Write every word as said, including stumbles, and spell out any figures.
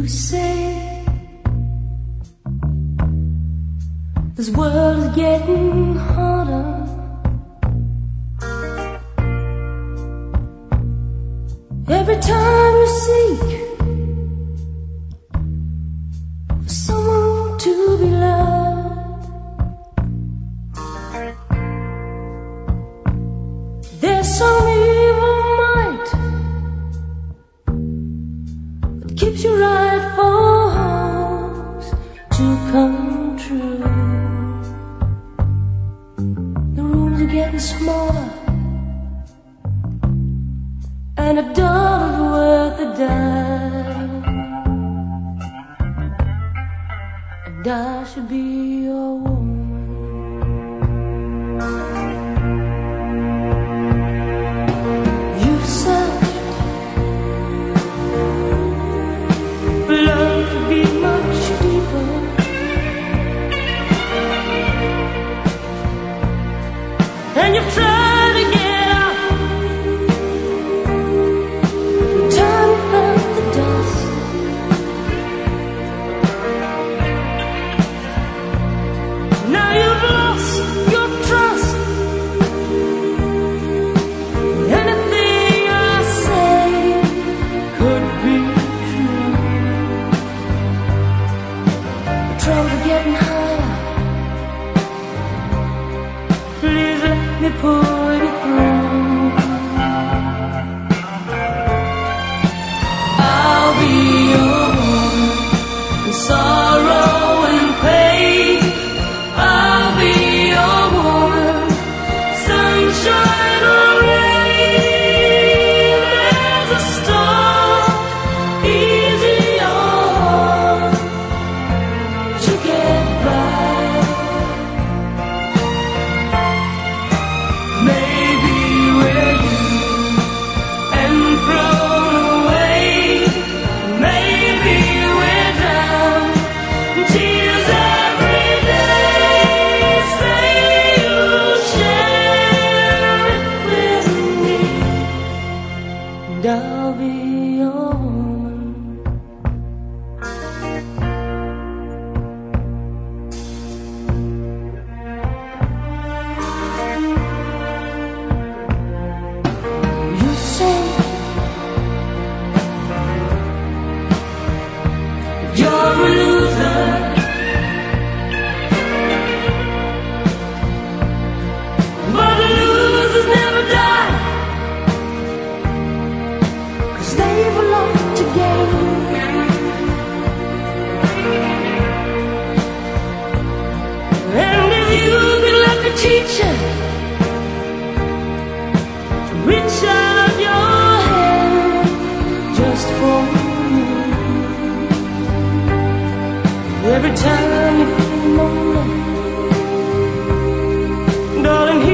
say this world is getting harder. Every time you seek for someone to be loved, there's some evil might that keeps your right for hopes to come true. The rooms are getting smaller, and a dollar's worth a dime, and I should be your woman. You've searched for love to be much deeper, and you've tried to get pull you through. I'll be your woman in sorrow and pain. I'll be your woman, sunshine or rain. There's a storm, easy on to get by. I'll be your woman. You say you're a loser, but losers never die. They've a lot to gain, and if you could let me teach you to reach out your hand just for me. Every time you feel lonely, darling,